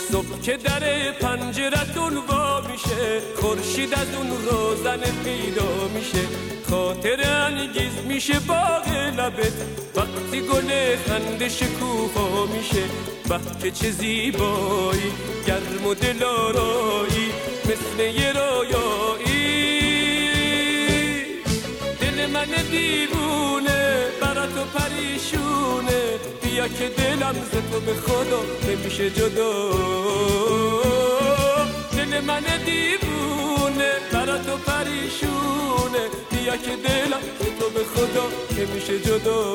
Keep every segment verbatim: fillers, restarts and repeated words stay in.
صبح که در پنجرتون وا میشه، خورشید از اون روزن پیدا میشه، خاطر انگیز میشه باغ لبت وقتی گل خنده شکوفا میشه. به که چه زیبایی، گرم و دلارایی، مثل یه رویایی. دل من دیوونه برات و پریشونه، بیا که دلم ز تو به خدا نمیشه جدا. دل من دیوونه برات و پریشونه، بیا که دلم ز تو به خدا نمیشه جدا.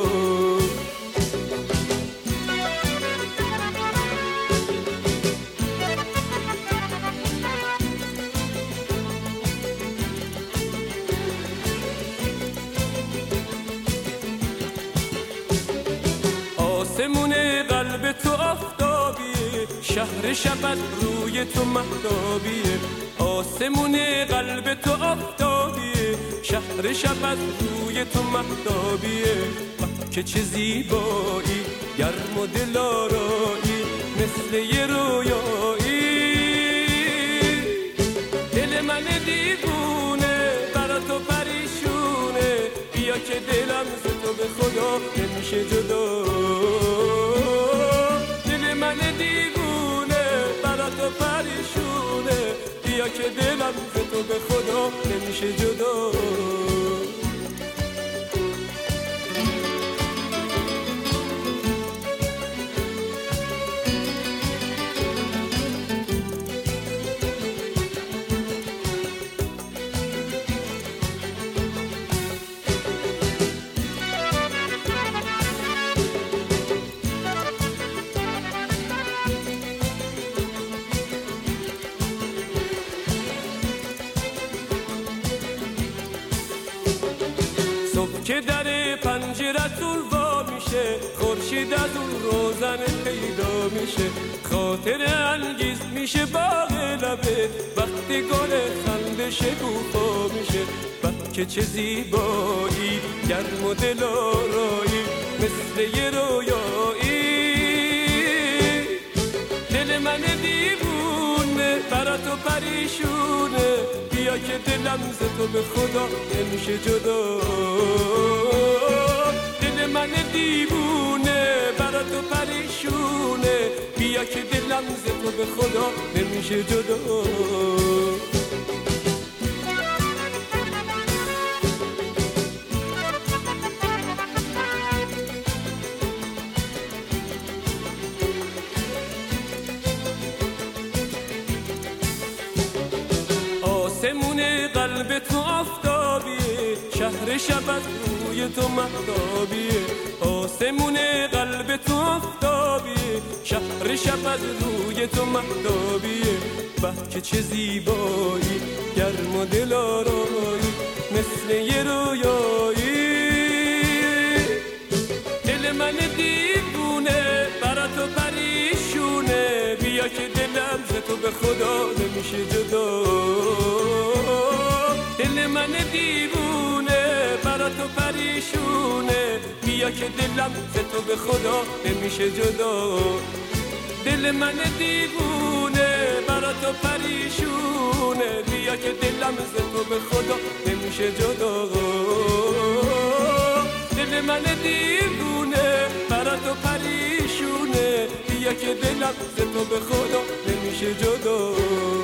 آسمون قلب تو آفتابیه، شهر شب از روی تو مهتابیه. آسمون قلب تو آفتابیه، شهر شب از روی تو مهتابیه. که چه زیبایی، گرم و دلارایی، مثل یه رویایی. دل من دیوونه برا تو پریشونه، بیا که دلم ز تو به خدا نمیشه جدا. دل من دیوونه برا تو پریشونه، بیا که دلم ز تو به خدا نمیشه جدا. صبح که در پنجرتون وا میشه، خورشید از اون روزن پیدا میشه، خاطر انگیز میشه باغ لبت وقتی گل خنده شکوفا میشه. به که چه زیبایی، گرم و دلارایی، مثل یه رویایی. دل من دیوونه برا تو پریشونه، بیا که دلم ز تو به خدا نمیشه جدا. دل من دیوونه برا تو پریشونه، بیا که دلم ز تو به خدا نمیشه جدا. آسمون قلب تو آفتابیه، شهر شب از روی تو مهتابیه. آسمون قلب تو آفتابیه، شهر شب از روی تو مهتابیه. به که چه زیبایی، گرم و دلارایی، مثل یه رویایی. دل من دیوونه برا تو پریشونه، بیا که دلم ز تو به خدا نمیشه جدا. دل من دیوونه برا تو پریشونه، بیا که دلم ز تو به خدا نمیشه جدا. دل من دیوونه برا تو پریشونه، بیا که دلم ز تو به خدا نمیشه جدا. دل من دیوونه برا تو پریشونه، بیا که دلم ز تو به خدا نمیشه جدا.